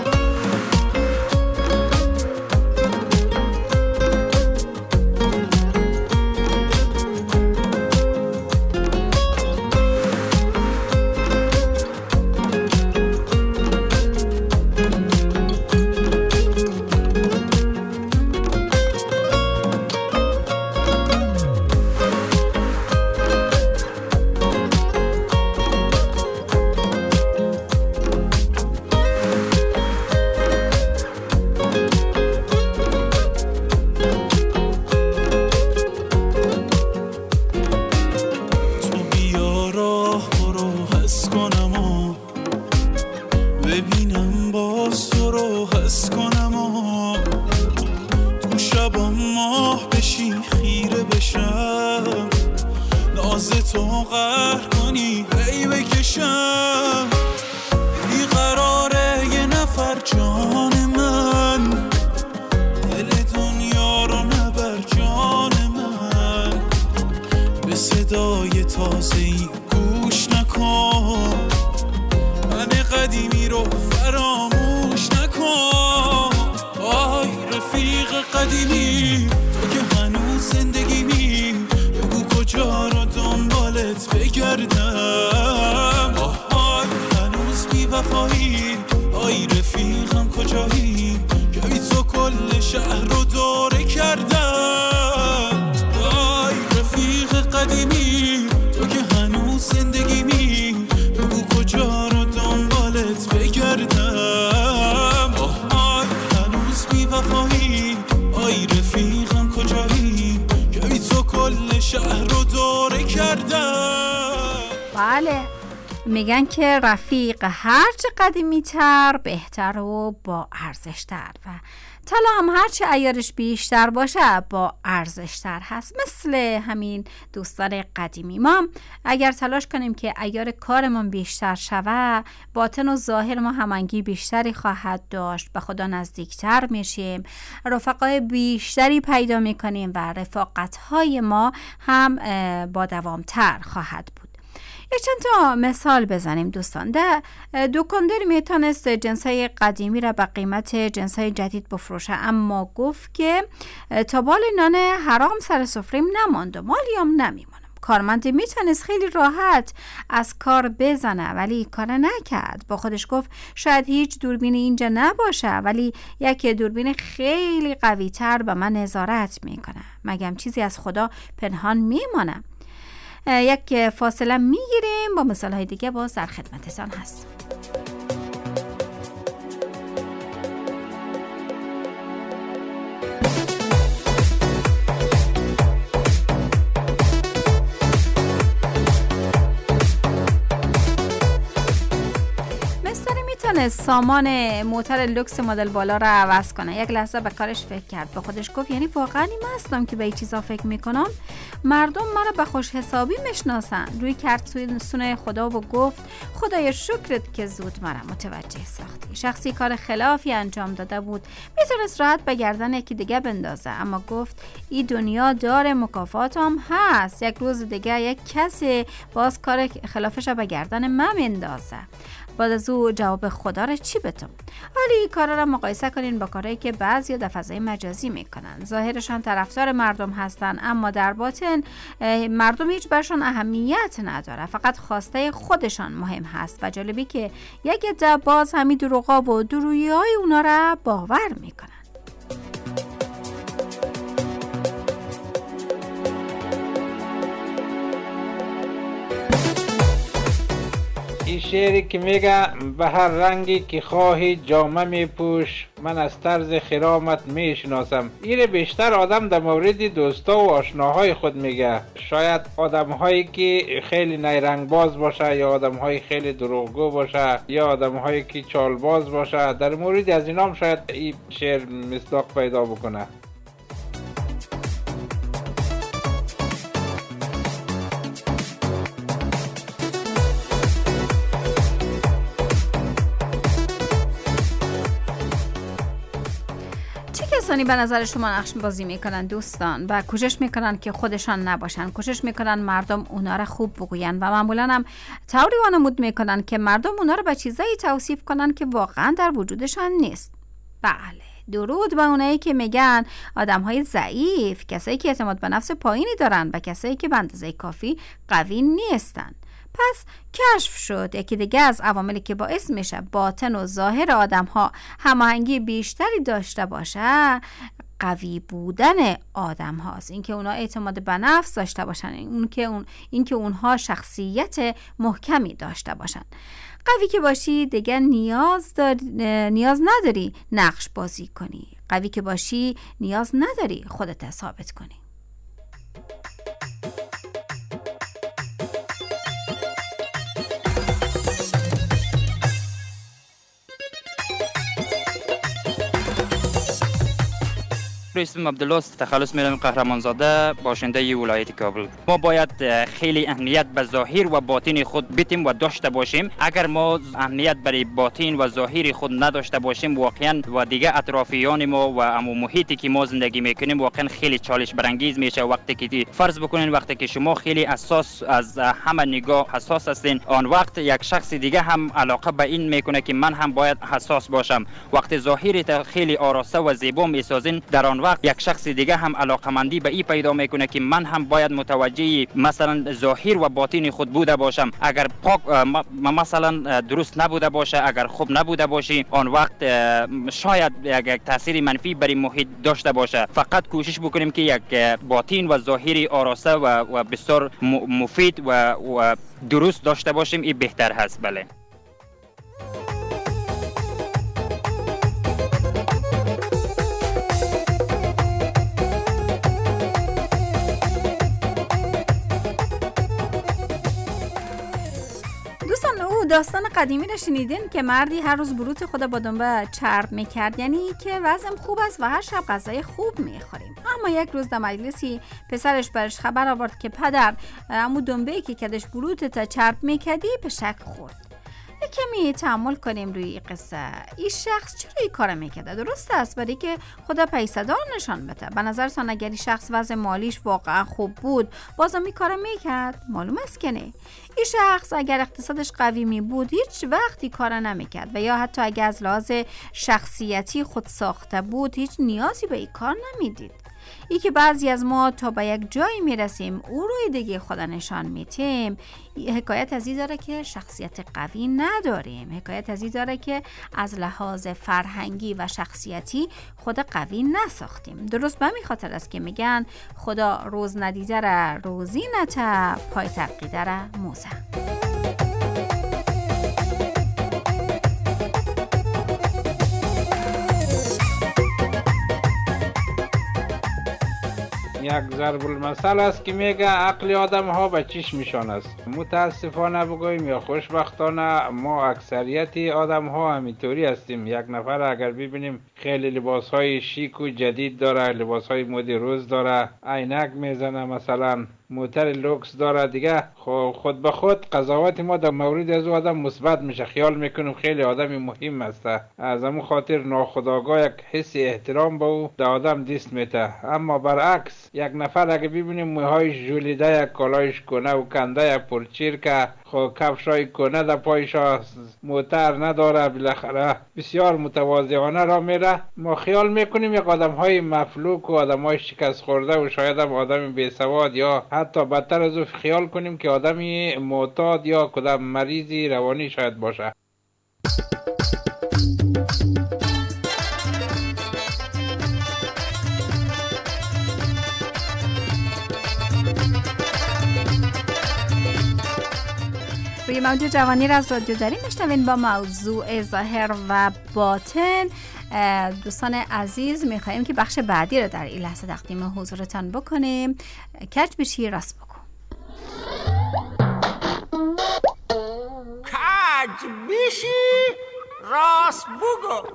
ببینم باز تو رو حس کنم و تو شبا ماه بشی خیره بشم، ناز تو قهر کنی هی بکشم. بیقراره یه نفر جان من، دل دنیا رو نبر جان من، به صدای تازه‌ای گوش نکن، من قدیمی رو فراموش نکن. آی رفیق قدیمی تو که هنوز زندگیمی، بگو کجا رو دنبالت بگردم. آی هنوز بی وفایی، آی رفیقم کجایی که ای تو کل شهر رو دوره کردم. آی رفیق قدیمی تو که هنوز زندگیمی، بگو کجا رو دنبالت بگردم. آی هنوز بی وفایی، آی رفیقم کجایی که ای تو کل شهر رو دوره کردم. بله، میگن که رفیق هرچه قدیمی تر بهتر و با ارزش تر، و طلا هم هرچه عیارش بیشتر باشه با ارزش تر هست. مثل همین دوستان قدیمی ما اگر تلاش کنیم که عیار کارمون بیشتر شوه، باطن و ظاهر ما همانگی بیشتری خواهد داشت، به خدا نزدیکتر میشیم، رفقای بیشتری پیدا میکنیم و رفاقت‌های ما هم با دوامتر خواهد بود. یک چند تا مثال بزنیم دوستان. ده دکاندار میتونست جنسای قدیمی را به قیمت جنسای جدید بفروشه، اما گفت که تا بال نان حرام سر سفریم نماند و مالیم نمیمونم. کارمند میتونست خیلی راحت از کار بزنه ولی کار نکرد. با خودش گفت شاید هیچ دوربین اینجا نباشه، ولی یک دوربین خیلی قوی تر به من نظارت میکنه. مگم چیزی از خدا پنهان میمانه؟ یک فاصله میگیریم، با مثالهای دیگه باز در خدمتتان هست. سامان موتور لوکس مدل بالا را عوض کنه. یک لحظه به کارش فکر کرد، به خودش گفت یعنی واقعا این هستم که به این چیزا فکر میکنم؟ مردم مرا به خوش حسابی میشناسن. روی کرد سوی خدا و گفت خدای شکرت که زود مرا متوجه ساختی. شخصی کار خلافی انجام داده بود، میتونست راحت به گردن یکی دیگه بندازه، اما گفت این دنیا داره مکافاتم هست، یک روز دیگه یک کسی باز کار خلافش به گردن من میندازه. بعد از او جواب خدا را چی بدم؟ حالا این کارا را مقایسه کنین با کارهایی که بعضیا در فضای مجازی میکنن. ظاهرشان طرفدار مردم هستن، اما در باطن مردم هیچ برشان اهمیت نداره، فقط خواسته خودشان مهم هست. و جالبی که یک عده باز همین دروغا و درویی‌های اونا را باور میکنن. این شعری که میگه به هر رنگی که خواهی جامه میپوش، من از طرز خرامت میشناسم. این بیشتر آدم در مورد دوستا و آشناهای خود میگه. شاید آدمهایی که خیلی نیرنگ باز باشه، یا آدمهایی خیلی دروغگو باشه، یا آدمهایی که چالباز باشه، در مورد از اینام شاید این شعر مصداق پیدا بکنه. کسانی به نظر شما نقش بازی میکنن دوستان و کوشش میکنن که خودشان نباشن، کوشش میکنن مردم اونا را خوب بگوین و معمولا هم طوری وانمود میکنن که مردم اونا را به چیزایی توصیف کنن که واقعا در وجودشان نیست. بله، درود به اونایی که میگن آدمهای ضعیف، کسایی که اعتماد به نفس پایینی دارن و کسایی که به اندازه کافی قوی نیستن. پس کشف شد یکی دیگه از عواملی که باعث میشه باطن و ظاهر آدم ها هماهنگی بیشتری داشته باشه قوی بودن آدم هاست. اینکه اونا اعتماد به نفس داشته باشن، اینکه اونها شخصیت محکمی داشته باشن. قوی که باشی دیگه نیاز نداری نقش بازی کنی. قوی که باشی نیاز نداری خودت ثابت کنی. اسمم عبدالله است، تخلص میرم قهرمانزاده، باشنده ولایت کابل. ما باید خیلی اهمیت به ظاهر و باطن خود بدیم و داشته باشیم. اگر ما اهمیت برای باطن و ظاهر خود نداشته باشیم، واقعا و دیگه اطرافیان ما و محیطی که ما زندگی میکنیم واقعا خیلی چالش برانگیز میشه. وقتی که فرض بکنین وقتی که شما خیلی اساس از همه نگاه حساس هستین، آن وقت یک شخص دیگه هم علاقه به این میکنه که من هم باید حساس باشم. وقتی ظاهرت خیلی آراسته و زیبا میسازین، در آن وقت یک شخص دیگه هم علاقمندی به این پیدا میکنه که من هم باید متوجه مثلا ظاهر و باطن خود بوده باشم. اگر پاک مثلا درست نبوده باشه، اگر خوب نبوده باشی، آن وقت شاید یک تاثیر منفی بر محیط داشته باشه. فقط کوشش بکنیم که یک باطن و ظاهر آراسته و بسیار مفید و درست داشته باشیم. این بهتر هست. بله. داستان قدیمی را شنیدین که مردی هر روز بروت خود با دنبه چرب میکرد، یعنی که وضعم خوب است و هر شب غذای خوب میخوریم. اما یک روز در مجلسی پسرش برش خبر آورد که پدر، امو دنبه‌ای که کدش بروت تا چرب میکردی به شک خورد. کمی تأمل کنیم روی قصه. این شخص چرا این کار میکرده؟ درست است برای که خدا پیسه‌دار نشان بده. به نظرتان اگر این شخص وضع مالیش واقعا خوب بود بازم این کار میکرد؟ معلوم است که نه. این شخص اگر اقتصادش قوی می بود هیچ وقتی کار نمیکرد و یا حتی اگر از لحاظ شخصیتی خود ساخته بود هیچ نیازی به این کار نمیدید. ای که بعضی از ما تا به یک جایی میرسیم او روی دیگه خدا نشان میتیم، حکایت از این داره که شخصیت قوی نداریم. حکایت از این داره که از لحاظ فرهنگی و شخصیتی خود قوی نساختیم. درست به همین خاطر است که میگن خدا روز ندیده را روزی نته، پای ترقیده را موزه. یک ضرب المثل است که میگه عقل آدم ها به چشمشان است. متاسفانه بگوییم یا خوشبختانه ما اکثریت آدم ها همینطوری هستیم. یک نفر اگر ببینیم خیلی لباس های شیک و جدید داره، لباس های مد روز داره، عینک میزنه، مثلا موتر لوکس داره، دیگه خود به خود قضاوت ما در مورد از او آدم مثبت میشه. خیال میکنیم خیلی آدم مهم است. از همون خاطر ناخودآگاه یک حس احترام به او در آدم دست میته. اما برعکس یک نفر اگه ببینیم موهای ژولیده، یک کالایش کنه و کنده، یک پرچیر که خب کفشای کنه در پایش موتر نداره، بالاخره بسیار متواضعانه را میره. ما خیال میکنیم یک آدم های مفلوک و آدم های شکست خورده و شاید هم آدم بیسواد یا حتی بدتر از او خیال کنیم که آدمی معتاد یا کدام مریضی روانی شاید باشه. روی موج جوانی را از رادیو داریم میشنوین با موضوع ظاهر و باطن. دوستان عزیز میخواییم که بخش بعدی را در این لحظه تقدیم حضورتان بکنیم. کج بشی راست بگو. کج بشی راست بگو.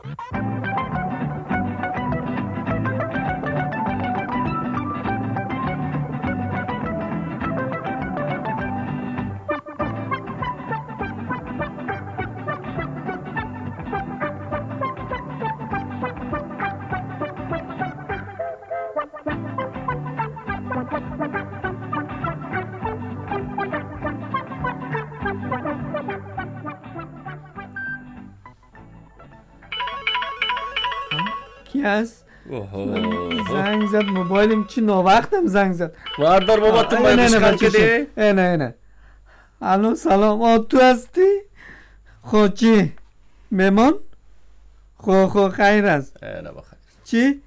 هست زنگ زد موبایلم چی ناوقتم زنگ زد. واردار بابا تو مایدش کده. نه الو سلام تو هستی؟ خب چی؟ مهمان؟ خب خیر است. چی؟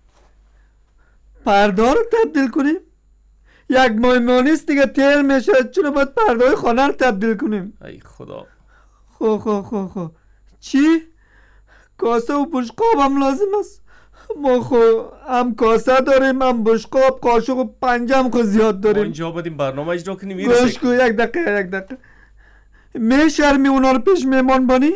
پرده رو تبدیل کنیم؟ یک مهمانیست دیگه تیل میشه، چرا باید پرده خانه رو تبدیل کنیم؟ ای خدا. خب چی؟ کاسه و بشقاب هم لازم است. ما هم کاسه داریم هم بشقاب، قاشق و پنجه هم زیاد داریم. ما اینجا باید این برنامه اجرا کنیم. گوش کن یک دقیقه میشرمی اونا رو پیش میمان بانی؟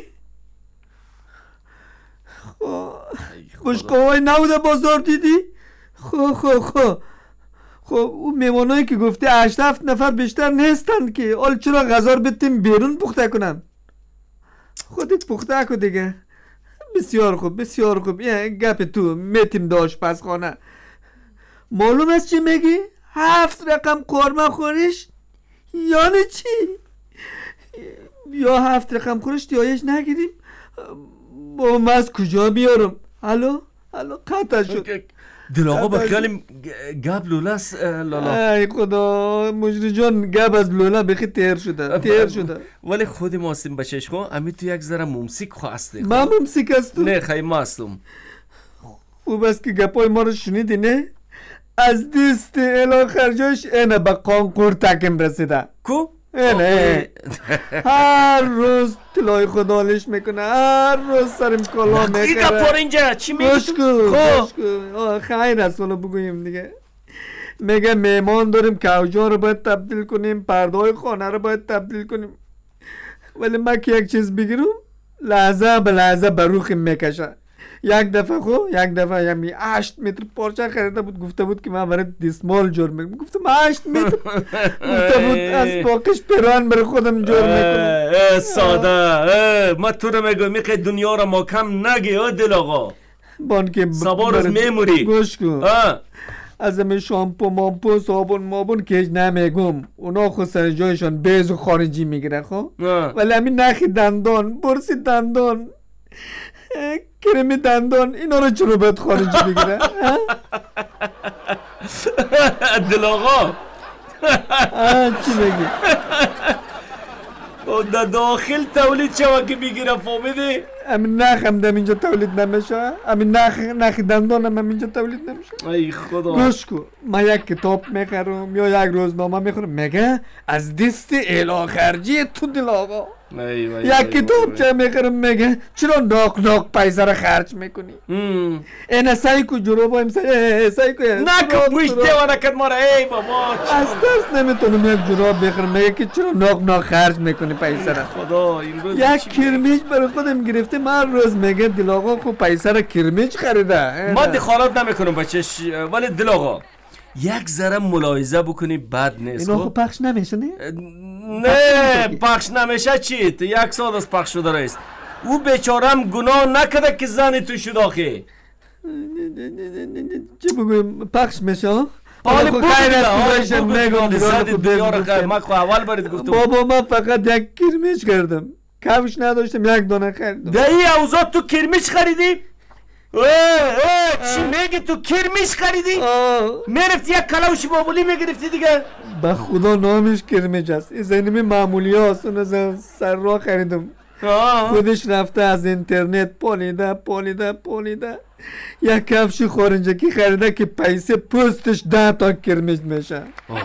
بشقاب های نوده بازار دیدی؟ خب اون میمانایی که گفته 8-7 نفر بیشتر نیستند که حال چرا غذا رو بتیم بیرون پخته کنن؟ خودت پخته کن دیگه. بسیار خوب یه گپ تو میتیم داشت پس خانه. معلوم است چی میگی؟ 7 رقم قورمه خورش یعنی چی؟ یا 7 رقم خورش دیایش نگیریم؟ با من از کجا بیارم؟ الو قطع شد. دل آقا با خیالیم گب لوله است. لالا ای خدا مجری جان گب از لوله بخی تیر شده ولی خودی ما هستیم بچهش کن. امی تو یک ذره ممسیک خواسته. من ممسیک هستم؟ نه خیلی ما هستم. خوب است که گپای ما رو شنیدی نه؟ از دست الا خرجاش اینه با قانقور تکم رسیده. کو؟ اینه هر روز طلای خدالش میکنه، هر روز سرم کلا میخره. این گپار اینجا چی میگی؟ خوش کن خیر است. حالا بگویم دیگه. میگه میمان داریم، کوجا رو باید تبدیل کنیم، پرده های خانه رو باید تبدیل کنیم. ولی من که یک چیز بگیرم لحظه به لحظه بروخیم میکشه. یک دفعه یعنی 8 متر پارچه خریده بود، گفته بود که من برای دستمال جور میکنم. گفتم 8 متر گفته بود از باقش پیران برای خودم جور میکنم. ساده ما تو رو میگم میخوای دنیا رو ما کم نگی دل آقا. سبا روز میموری. گوش کن از همه شامپو مامپو صابون مابون که هیچ نمیگم، اونا خود سر جایشان بیز و خارجی میگیره. خب ولی همین نخی دندان، برسی دندان، کرمی دندان، اینا رو چرا باید خارجی بگیره؟ دل آقا چی بگی؟ در داخل تولید شما که بگیره فهمیدی؟ همین نخم دم اینجا تولید نمیشه، همین نخ دندانم هم اینجا تولید نمیشه. ای خدا. گوش کن من یک کتاب میخرم یا یک روزنامه میخورم میگه از دست اله خرجی تو دل آقا. یک کتاب چه میخرم میگه چرا ناق پیسه رو خرج میکنی؟ اینه سعی کو جلو بایم سعی کو نکن پوش دیوانه کد ماره. ای بابا از دست نمیتونم یک جراب بخرم میگه که چرا ناق خرج میکنی پیسه رو. خدا این روز یک کرمیج برای خودم گرفته، من روز میگه دل آقا خب پیسه رو کرمیج خریده. من دخالت نمیکنم بچهش، ولی دل آقا یک ذره ملاحظه بکنی بد نیست. اینا خب پخش نمیشه نه پخش نمیشه چی؟ تو یک سال از پخش شده رئیس. او بیچارم گناه نکرده که زن تو شد آخه. چی بگویم پخش میشه؟ حالی بود باشه میگم زدید بیار خیر. من اول برید گفتم بابا من فقط یک کرمیش کردم، کفش نداشتم، یک دانه خریدم. در این اوضاع تو کرمیش خریدی؟ چی میگی تو کرمیش خریدی؟ میرفتی یک کلاوش بابولی میگرفتی دیگه. به خدا نامش کرمیش است، این زنمی معمولی هاست، اون از سر راه خریدم. خودش رفته از اینترنت پالیده یک کفش خارنجکی خریده که پیسه پستش 10 تا کرمیش میشه.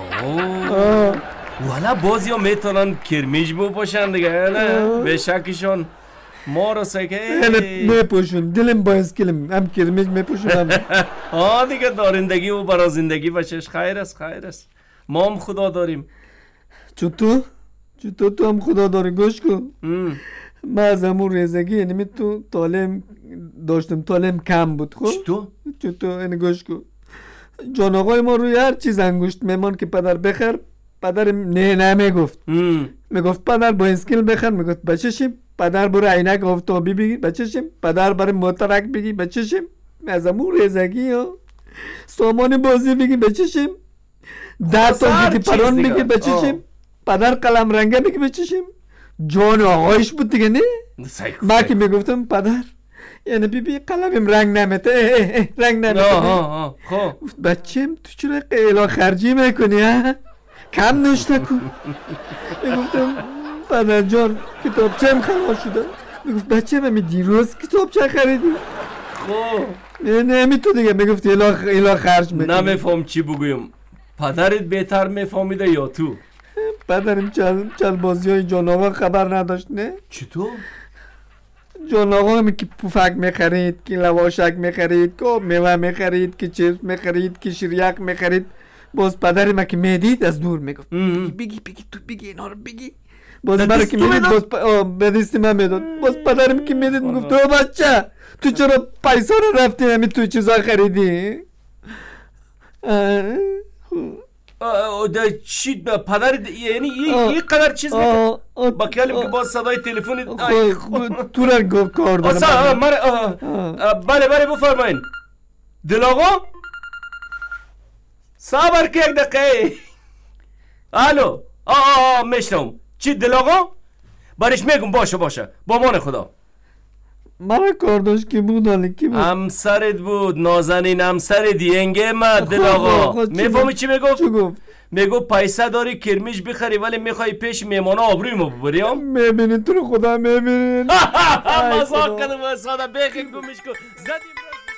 والا بازی ها میتونن کرمیش بپوشن دیگه نه؟ به شکشون ما رو سکه میپوشون، دلم با اسکلم هم کرمیش میپوشونم. دیگه دارندگی و برا زندگی بچش. خیر است ما هم خدا داریم. چطور تو هم خدا داری؟ گوش کن. من از همون ریزگی یعنی تو تعلیم داشتم، تعلیم کم بود. خب چطور یعنی گوش کن، جان آقای ما روی هر چیز انگشت میمان که پدر بخر، پدر نه میگفت. میگفت پدر با اسکیل بخر، میگفت بچشیم. پدر برو عینک آفتابی بگی، بچشیم. پدر برای موترک بگی، بچشیم. از همون ریزگی ها سامان بازی بگی، بچشیم. 10 تا بگی پران بگی، بچشیم. پدر قلم رنگه بگی، بچشیم. جان آقایش بود دیگه نه؟ من که میگفتم پدر یعنی بی قلمم رنگ نمیته، رنگ نمیته. خب بچم تو چرا قیلا خرجی میکنی ها؟ کم نوشته کن. میگفتم پدر جان کتابچه‌ام خراب شده. میگفت بچم همی دیروز کتابچه خریدی. خب نه تو دیگه میگفت ایلا خرج میکنی. نمیفهم چی بگویم، پدرت بهتر میفهمیده یا تو؟ پدرم چل بازی های جان آقا خبر نداشت نه؟ چطور؟ جان آقا همی که پوفک میخرید، که لواشک میخرید، که میوه میخرید، که چیز میخرید، که شریک میخرید. باز پدرم که میدید از دور میگفت بگی تو بگی اینا رو بگی. باز برای که میدید باز بدیستی من میداد. باز پدرم که میدید میگفت تو بچه تو چرا پیسا رو رفتی همی تو چیزا خریدی؟ چی پدر یعنی یک قدر چیز میکنه با کلم که باز صدای تلفن تو را کار دارم. بله بفرمایین. دل آقا صبر که یک دقیقه. الو میشنم. چی دل آقا؟ برش میگم باشه با مان خدا. مرا کار داشت که بود حالی کی بود؟ همسرت بود، نازنین همسر دینگه من. دل آقا میفهمی چی میگفت؟ میگفت پیسه داری کرمیش بخری ولی میخوای پیش میمانا آبروی ما ببریم. میبینید تو خدا میبینید. مزاق کردم ساده بخین گمش کن زدیم.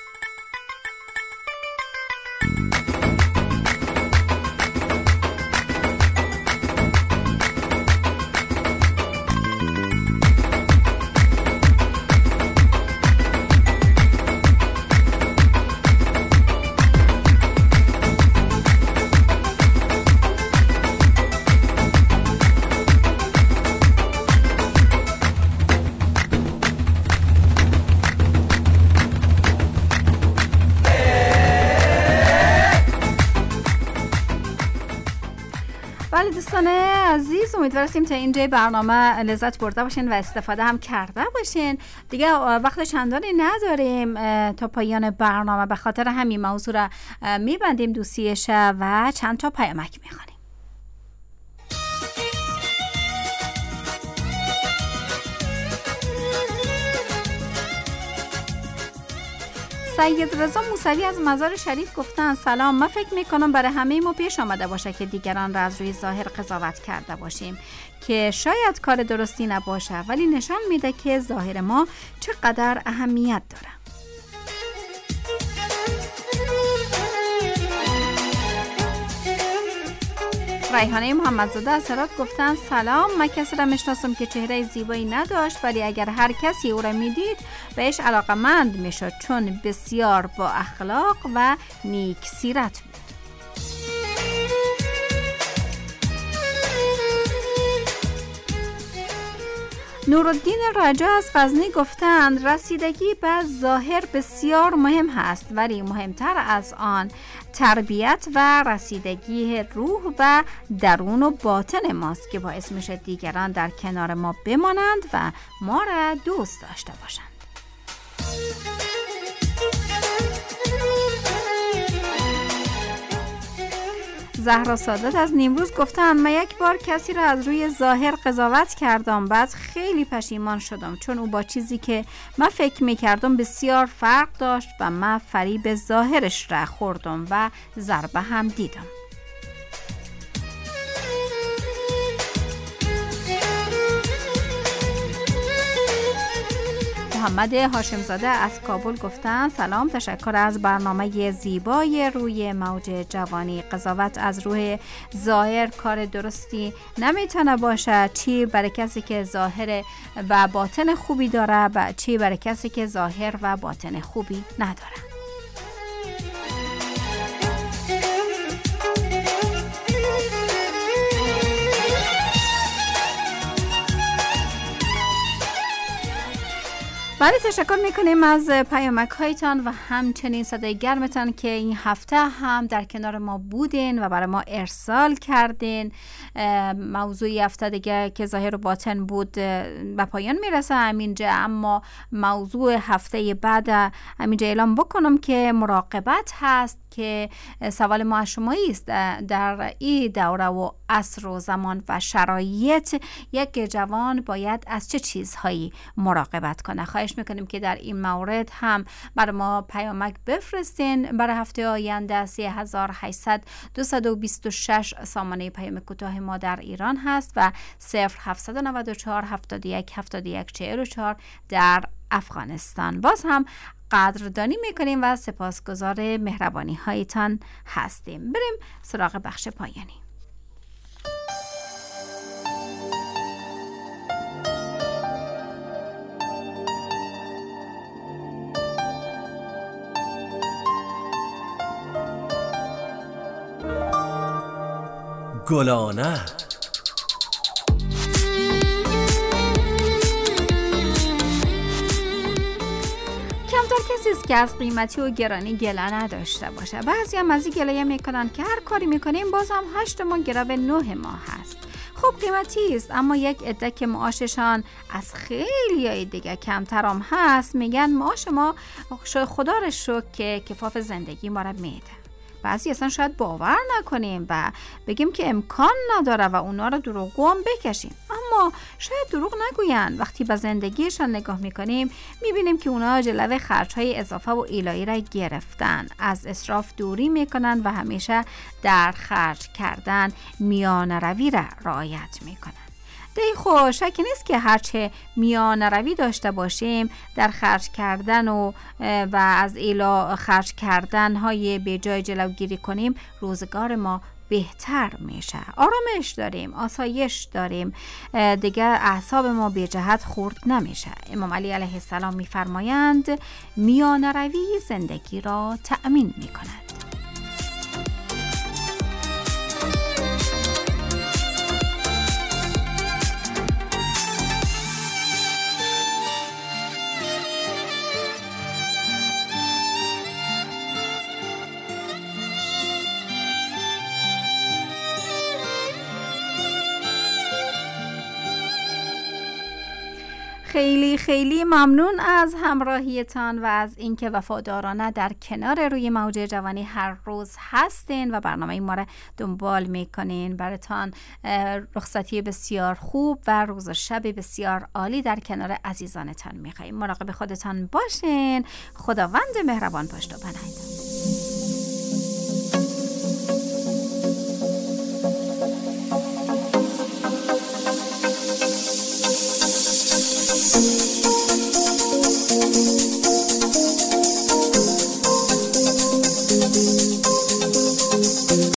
دوستان عزیز، امیدواریم تا اینجای برنامه لذت برده باشین و استفاده هم کرده باشین. دیگه وقت چندانی نداریم تا پایان برنامه، به خاطر همین موضوع را میبندیم دوسیش و چند تا پیامک میخوانیم. سید رضا موسوی از مزار شریف گفتن سلام، من فکر میکنم برای همه ما پیش آمده باشه که دیگران را از روی ظاهر قضاوت کرده باشیم که شاید کار درستی نباشه، ولی نشان میده که ظاهر ما چقدر اهمیت داره. ریحانه محمدزاده از هرات گفتن سلام، من کسی را میشناسم که چهره زیبایی نداشت ولی اگر هر کسی او را میدید بهش علاقمند میشد چون بسیار با اخلاق و نیک سیرت بود. نورالدین رجا از غزنی گفتند رسیدگی به ظاهر بسیار مهم هست ولی مهمتر از آن تربیت و رسیدگی روح و درون و باطن ماست که باعث میشه دیگران در کنار ما بمانند و ما را دوست داشته باشند. زهرا سادات از نیمروز گفتن من یک بار کسی را از روی ظاهر قضاوت کردم، بعد خیلی پشیمان شدم چون او با چیزی که من فکر میکردم بسیار فرق داشت و من فریب ظاهرش را خوردم و ضربه هم دیدم. محمد هاشم زاده از کابل گفتن سلام، تشکر از برنامه زیبای روی موج جوانی. قضاوت از روی ظاهر کار درستی نمیتونه باشه، چی برای کسی که ظاهر و باطن خوبی داره و چی برای کسی که ظاهر و باطن خوبی نداره. بله، تشکر میکنیم از پیامک هایتان و همچنین صدای گرمتان که این هفته هم در کنار ما بودین و برای ما ارسال کردین. موضوعی هفته دیگه که ظاهر و باطن بود به پایان میرسه همینجا، اما موضوع هفته بعد همینجا اعلام بکنم که مراقبت هست که سوال ما از شما است. در این دوره و عصر و زمان و شرایط یک جوان باید از چه چیزهایی مراقبت کنه؟ خواهش میکنیم که در این مورد هم برای ما پیامک بفرستین. برای هفته آینده 3800-226 سامانه پیام کوتاه ما در ایران هست و 0794-71-71-44 در افغانستان. باز هم قدردانی میکنیم و سپاسگزار مهربانی هایتان هستیم. بریم سراغ بخش پایانی. گلانه کسی است که از قیمتی و گرانی گله نداشته باشه. بعضی هم از این گله میکنن که هر کاری میکنیم بازم 8 ماه گرو 9 ماه هست. خب قیمتی است، اما یک عده که معاششان از خیلی دیگه کمتر هم هست میگن معاش ما خدا رو شکر که کفاف زندگی ما رو میده. بعضی اصلا شاید باور نکنیم و بگیم که امکان نداره و اونا رو دروغگو هم بکشیم، اما شاید دروغ نگوین. وقتی به زندگیشان نگاه میکنیم میبینیم که اونا جلوه خرجهای اضافه و ایلایی را گرفتن، از اسراف دوری میکنن و همیشه در خرج کردن میانه روی را رعایت میکنن. دیگه شکی نیست که هرچه میانه روی داشته باشیم در خرج کردن و از ایلا خرج کردن های به جای جلوگیری کنیم، روزگار ما بهتر میشه. آرامش داریم، آسایش داریم، دیگه اعصاب ما به جهت خورد نمیشه. امام علی علیه السلام میفرمایند میانه روی زندگی را تأمین میکند. خیلی خیلی ممنون از همراهیتان و از اینکه وفادارانه در کنار روی موج جوانی هر روز هستین و برنامه ما را دنبال میکنین. براتان رخصتی بسیار خوب و روز و شب بسیار عالی در کنار عزیزانتان میخوایم. مراقب خودتان باشین. خداوند مهربان پشت و پناهتان.